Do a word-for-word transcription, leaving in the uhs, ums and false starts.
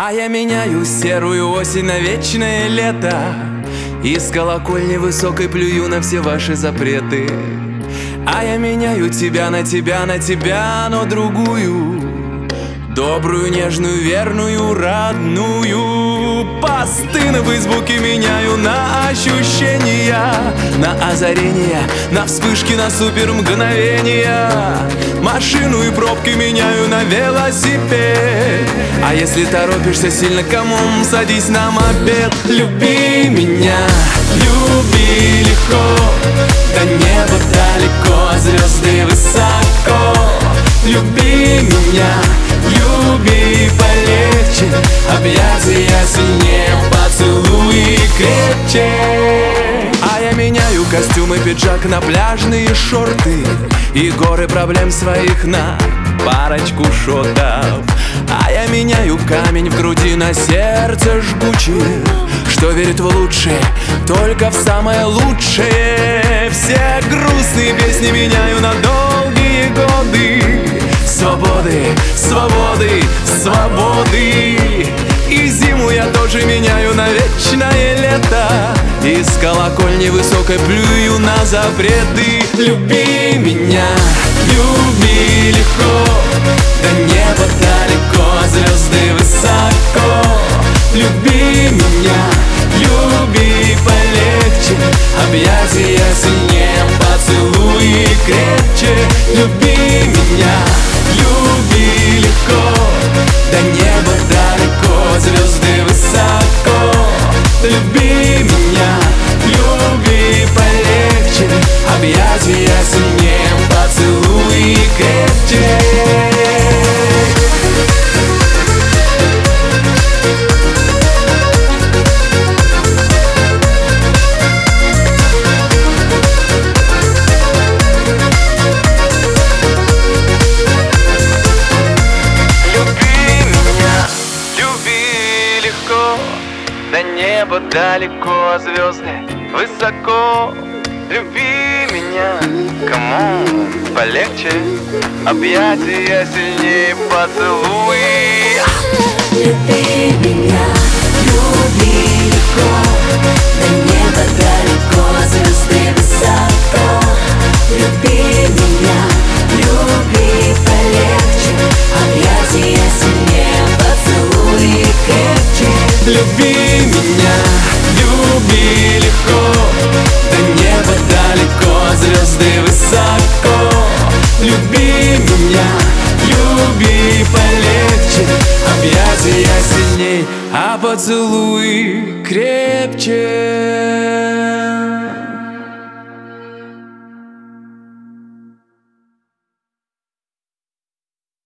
А я меняю серую осень на вечное лето. Из колокольни высокой плюю на все ваши запреты. А я меняю тебя на тебя, на тебя, но другую, добрую, нежную, верную, родную. Посты на фейсбуке меняю на ощущения, на озарения, на вспышки, на супер мгновения. Машину и пробки меняю на велосипед. А если торопишься сильно, камон, садись на мопед. Люби меня, люби легко, до неба далеко, звезды высоко. Люби меня, люби полегче, объятия сильнее, поцелуи крепче. А я меняю костюм и пиджак на пляжные шорты и горы проблем своих на парочку шотов. А я меняю камень в груди на сердце жгучее, что верит в лучшее, только в самое лучшее. Все грустные песни меняю на долгие годы свободы, свободы, свободы. И зиму я тоже меняю на вечное лето. Из колокольни высокой плюю на запреты. Люби меня, люби легко, до неба далеко, звезды высоко. Люби меня, люби полегче, объятия сильнее, поцелуи крепче. Люби меня, люби легко, до неба далеко, звезды высоко. Люби меня, люби полегче, объятия сильнее, поцелуи крепче. До неба далеко, звезды высоко. Люби меня, камон, полегче, объятия сильнее, поцелуи. Люби меня, люби легко, до неба далеко, звезды высоко. Люби меня, люби полегче, объятия сильнее, поцелуи крепче. Люби меня, люби легко, до неба далеко, звезды высоко. Люби меня, люби полегче, объятия сильней, а поцелуи крепче.